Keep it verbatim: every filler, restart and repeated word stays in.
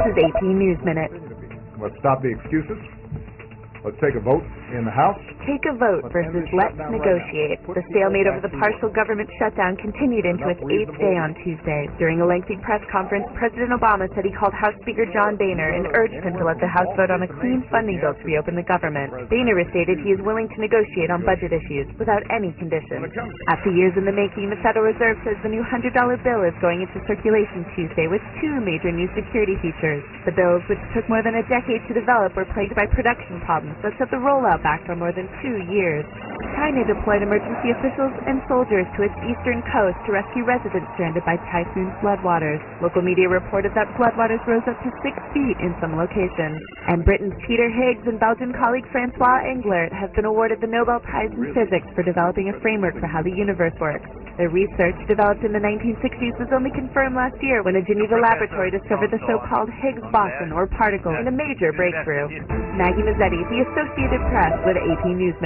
is A P News Minute. Let's stop the excuses. Let's take a vote in the House. Take a vote versus let's negotiate. The stalemate over the partial government shutdown continued into its eighth day on Tuesday. During a lengthy press conference, President Obama said he called House Speaker John Boehner and urged him to let the House vote on a clean funding bill to reopen the government. Boehner stated he is willing to negotiate on budget issues without any conditions. After years in the making, the Federal Reserve says the new one hundred dollar bill is going into circulation Tuesday with two major new security features. The bills, which took more than a decade to develop, were plagued by production problems that set the rollout back for more than two years. China deployed emergency officials and soldiers to its eastern coast to rescue residents stranded by typhoon floodwaters. Local media reported that floodwaters rose up to six feet in some locations. And Britain's Peter Higgs and Belgian colleague Francois Englert have been awarded the Nobel Prize in Physics for developing a framework for how the universe works. Their research, developed in the nineteen sixties, was only confirmed last year when a Geneva laboratory discovered the so-called Higgs boson or particle in a major breakthrough. Maggie Mazzetti, The Associated Press, with A P News.